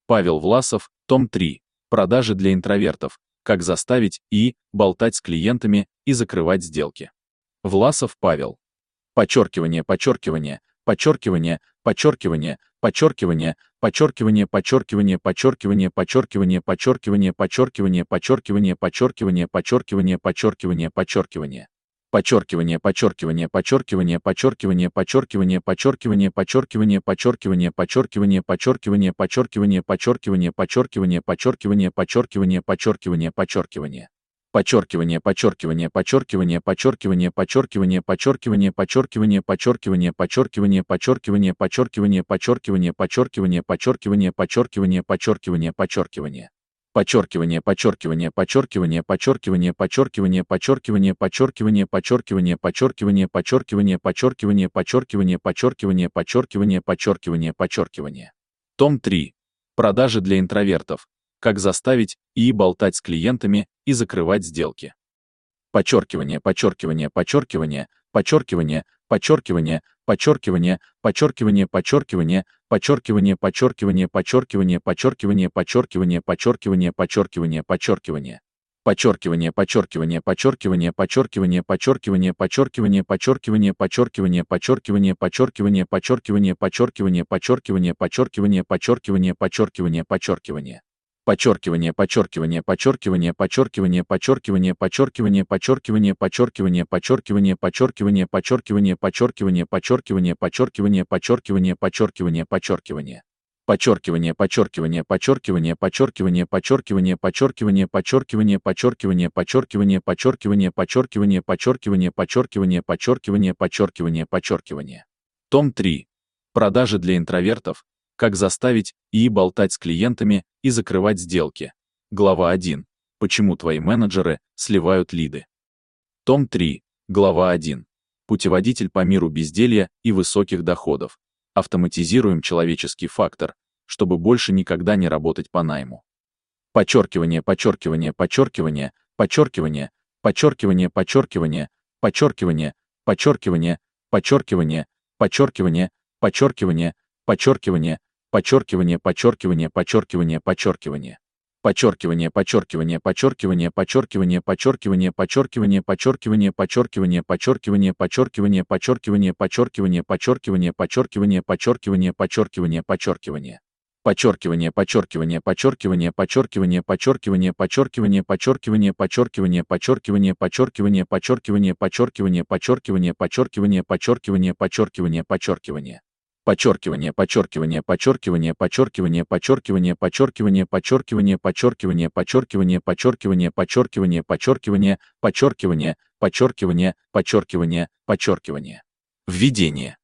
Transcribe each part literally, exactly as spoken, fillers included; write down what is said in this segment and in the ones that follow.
Павел Власов, том три. Продажи для интровертов. Как заставить и болтать с клиентами и закрывать сделки. Власов Павел. Подчеркивание, подчеркивание, подчеркивание, подчеркивание, подчеркивание, подчеркивание, подчеркивание, подчеркивание, подчеркивание, подчеркивание, подчеркивание, подчеркивание, подчеркивание, подчеркивание, подчеркивание, подчеркивание. Подчеркивание, подчеркивание, подчеркивание, подчеркивание, подчеркивание, подчеркивание, подчеркивание, подчеркивание, подчеркивание, подчеркивание, подчеркивание, подчеркивание, подчеркивание, подчеркивание, подчеркивание, подчеркивание, подчеркивание. Подчеркивание, подчеркивание, подчеркивание, подчеркивание, подчеркивание, подчеркивание, подчеркивание, подчеркивание, подчеркивание, подчеркивание, подчеркивание, подчеркивание, подчеркивание, подчеркивание, подчеркивание, подчеркивание, подчеркивание. Подчеркивание, подчеркивание, подчеркивание, подчеркивание, подчеркивание, подчеркивание, подчеркивание, подчеркивание, подчеркивание, подчеркивание, подчеркивание, подчеркивание, подчеркивание, подчеркивание, подчеркивание, подчеркивание. Том три. Продажи для интровертов. Как заставить и болтать с клиентами и закрывать сделки. Подчеркивание, подчеркивание, подчеркивание, подчеркивание, подчеркивание, подчеркивание, подчеркивание, подчеркивание, подчеркивание, подчеркивание, подчеркивание, подчеркивание, подчеркивание, подчеркивание, подчеркивание, подчеркивание. Подчеркивание, подчеркивание, подчеркивание, подчеркивание, подчеркивание, подчеркивание, подчеркивание, подчеркивание, подчеркивание, подчеркивание, подчеркивание, подчеркивание, подчеркивание, подчеркивание, подчеркивание, подчеркивание, подчеркивание. Подчеркивание, подчеркивание, подчеркивание, подчеркивание, подчеркивание, подчеркивание, подчеркивание, подчеркивание, подчеркивание, подчеркивание, подчеркивание, подчеркивание, подчеркивание, подчеркивание, подчеркивание, подчеркивание, подчеркивание. Подчеркивание, подчеркивание, подчеркивание, подчеркивание, подчеркивание, подчеркивание, подчеркивание, подчеркивание, подчеркивание, подчеркивание, подчеркивание, подчеркивание, подчеркивание, подчеркивание, подчеркивание, подчеркивание. Том три. Продажи для интровертов. Как заставить и болтать с клиентами и закрывать сделки. Глава один. Почему твои менеджеры сливают лиды? Том три. Глава один. Путеводитель по миру безделья и высоких доходов. Автоматизируем человеческий фактор, чтобы больше никогда не работать по найму. Подчеркивание, подчеркивание, подчеркивание, подчеркивание, подчеркивание, подчеркивание, подчеркивание, подчеркивание, подчеркивание, подчеркивание, подчеркивание, подчеркивание, подчеркивание, подчеркивание, подчеркивание, подчеркивание. Подчеркивание, подчеркивание, подчеркивание, подчеркивание, подчеркивание, подчеркивание, подчеркивание, подчеркивание, подчеркивание, подчеркивание, подчеркивание, подчеркивание, подчеркивание, подчеркивание, подчеркивание, подчеркивание, подчеркивание. Подчеркивание, подчеркивание, подчеркивание, подчеркивание, подчеркивание, подчеркивание, подчеркивание, подчеркивание, подчеркивание, подчеркивание, подчеркивание, подчеркивание, подчеркивание, подчеркивание, подчеркивание, подчеркивание, подчеркивание. Подчеркивание, подчеркивание, подчеркивание, подчеркивание, подчеркивание, подчеркивание, подчеркивание, подчеркивание, подчеркивание, подчеркивание, подчеркивание, подчеркивание, подчеркивание, подчеркивание, подчеркивание, подчеркивание. Введение.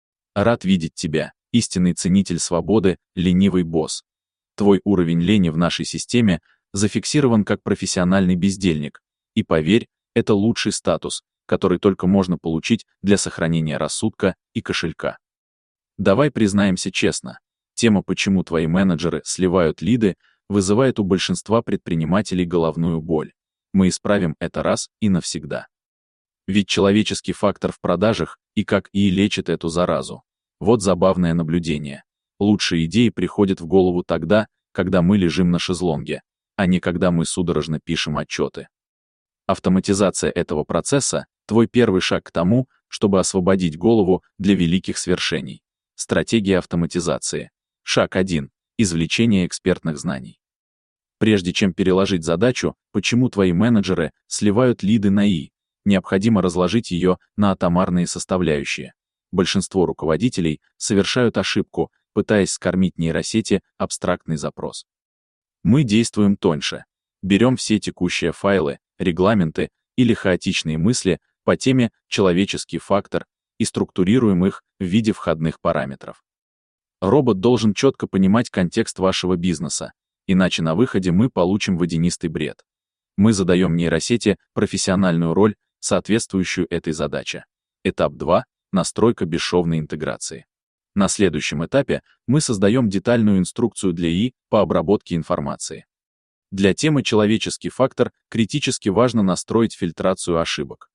Рад видеть тебя, истинный ценитель свободы, ленивый босс. Твой уровень лени в нашей системе зафиксирован как профессиональный бездельник, и поверь, это лучший статус, который только можно получить для сохранения рассудка и кошелька. Давай признаемся честно, тема «Почему твои менеджеры сливают лиды» вызывает у большинства предпринимателей головную боль. Мы исправим это раз и навсегда. Ведь человеческий фактор в продажах и как и лечит эту заразу. Вот забавное наблюдение. Лучшие идеи приходят в голову тогда, когда мы лежим на шезлонге, а не когда мы судорожно пишем отчеты. Автоматизация этого процесса – твой первый шаг к тому, чтобы освободить голову для великих свершений. Стратегия автоматизации. Шаг один. Извлечение экспертных знаний. Прежде чем переложить задачу, почему твои менеджеры сливают лиды на И, необходимо разложить ее на атомарные составляющие. Большинство руководителей совершают ошибку, пытаясь скормить нейросети абстрактный запрос. Мы действуем тоньше. Берем все текущие файлы, регламенты или хаотичные мысли по теме «Человеческий фактор» и структурируем их в виде входных параметров. Робот должен четко понимать контекст вашего бизнеса, иначе на выходе мы получим водянистый бред. Мы задаем нейросети профессиональную роль, соответствующую этой задаче. Этап два. Настройка бесшовной интеграции. На следующем этапе мы создаем детальную инструкцию для И по обработке информации. Для темы «Человеческий фактор» критически важно настроить фильтрацию ошибок.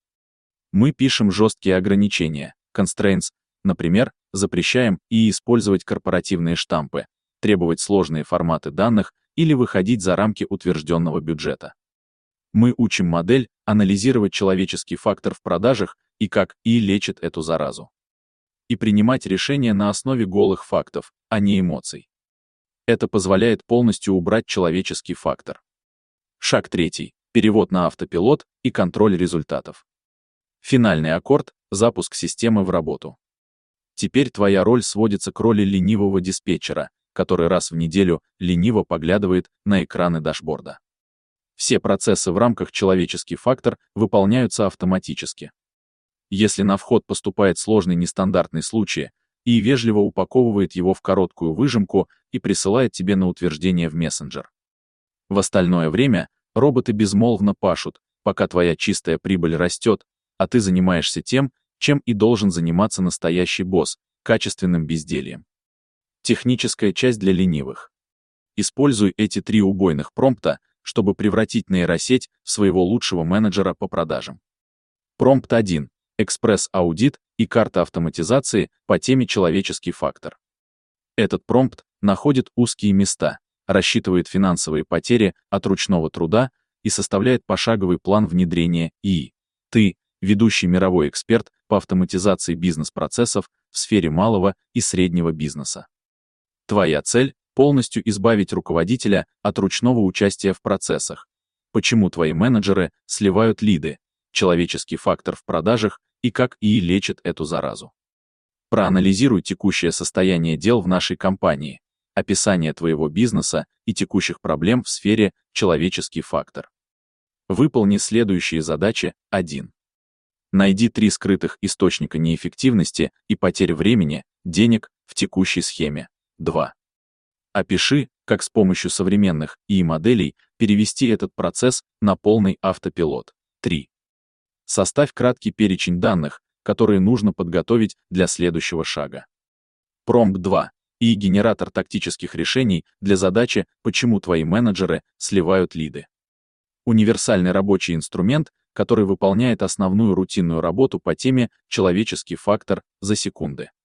Мы пишем жесткие ограничения, constraints, например, запрещаем И использовать корпоративные штампы, требовать сложные форматы данных или выходить за рамки утвержденного бюджета. Мы учим модель анализировать человеческий фактор в продажах и как и лечит эту заразу. И принимать решения на основе голых фактов, а не эмоций. Это позволяет полностью убрать человеческий фактор. Шаг третий. Перевод на автопилот и контроль результатов. Финальный аккорд – запуск системы в работу. Теперь твоя роль сводится к роли ленивого диспетчера, который раз в неделю лениво поглядывает на экраны дашборда. Все процессы в рамках человеческий фактор выполняются автоматически. Если на вход поступает сложный нестандартный случай, и вежливо упаковывает его в короткую выжимку и присылает тебе на утверждение в мессенджер. В остальное время роботы безмолвно пашут, пока твоя чистая прибыль растет, а ты занимаешься тем, чем и должен заниматься настоящий босс – качественным бездельем. Техническая часть для ленивых. Используй эти три убойных промпта, чтобы превратить нейросеть в своего лучшего менеджера по продажам. Промпт один. Экспресс-аудит и карта автоматизации по теме «Человеческий фактор». Этот промпт находит узкие места, рассчитывает финансовые потери от ручного труда и составляет пошаговый план внедрения ИИ. Ты – ведущий мировой эксперт по автоматизации бизнес-процессов в сфере малого и среднего бизнеса. Твоя цель – полностью избавить руководителя от ручного участия в процессах. Почему твои менеджеры сливают лиды, человеческий фактор в продажах и как ИИ лечит эту заразу. Проанализируй текущее состояние дел в нашей компании, описание твоего бизнеса и текущих проблем в сфере «Человеческий фактор». Выполни следующие задачи. один. Найди три скрытых источника неэффективности и потерь времени, денег в текущей схеме. два. Опиши, как с помощью современных ИИ-моделей перевести этот процесс на полный автопилот. три. Составь краткий перечень данных, которые нужно подготовить для следующего шага. Промпт два. ИИ-генератор тактических решений для задачи «Почему твои менеджеры сливают лиды». Универсальный рабочий инструмент, который выполняет основную рутинную работу по теме «Человеческий фактор» за секунды.